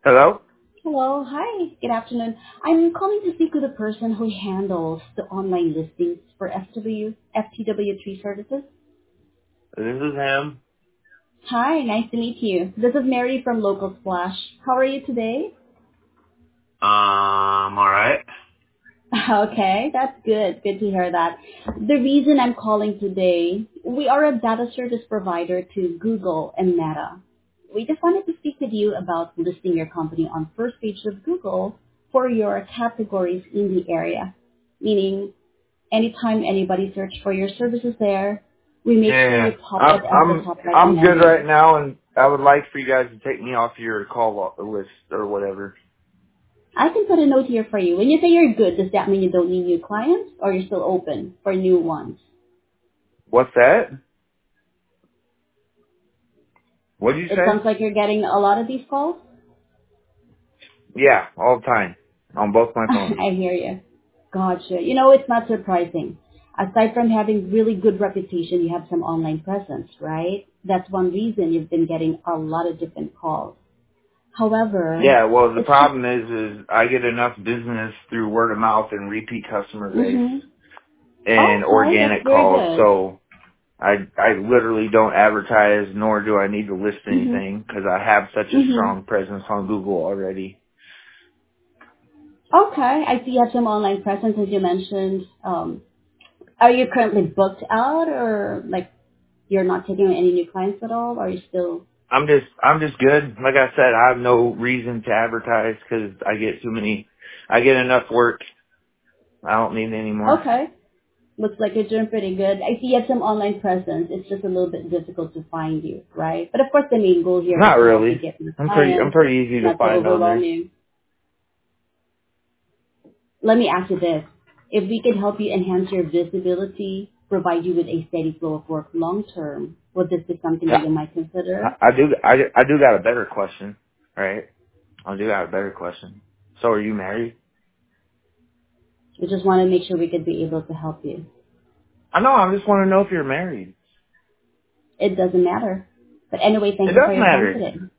Hello? Hello. Hi. Good afternoon. I'm calling to speak with the person who handles the online listings for FTW3 services. This is him. Hi. Nice to meet you. This is Mary from Local Splash. How are you today? Alright. Okay, that's good. Good to hear that. The reason I'm calling today, we are a data service provider to Google and Meta. We just wanted to speak with you about listing your company on first page of Google for your categories in the area. Meaning, anytime anybody search for your services there, we make sure you Yeah. pop up as the top I'm good right recommended. now, and I would like for you guys to take me off your list or whatever. I can put a note here for you. When you say you're good, does that mean you don't need new clients or you're still open for new ones? What's that? What'd you It say? sounds like you're getting a lot of these calls. Yeah, all the time. On both my phones. I hear you. Gotcha. You know, it's not surprising. Aside from having really good reputation, you have some online presence, right? That's one reason you've been getting a lot of different calls. However, Yeah, well, the it's just, problem is I get enough business through word of mouth and repeat customer base mm-hmm. and Okay, that's organic very calls, good. so I literally don't advertise, nor do I need to list Mm-hmm. anything, because I have such a Mm-hmm. strong presence on Google already. Okay, I see you have some online presence as you mentioned. Are you currently booked out or like you're not taking on any new clients at all? Or are you still I'm just good. Like I said, I have no reason to advertise because I get enough work. I don't need any more. okay? Looks like you're doing pretty good. I see you have some online presence. It's just a little bit difficult to find you, right? But of course, the main goal here is Not to help you really. get new I'm clients, pretty easy to not to find on overwhelm there. you. Let me ask you this. If we could help you enhance your visibility, provide you with a steady flow of work long term, would this be something that Yeah. you might consider? I do got a better question, right? I do got a better question. So are you married? We just want to make sure we could be able to help you. I know. I just want to know if you're married. It doesn't matter. But anyway, It thank you does for your time matter. today.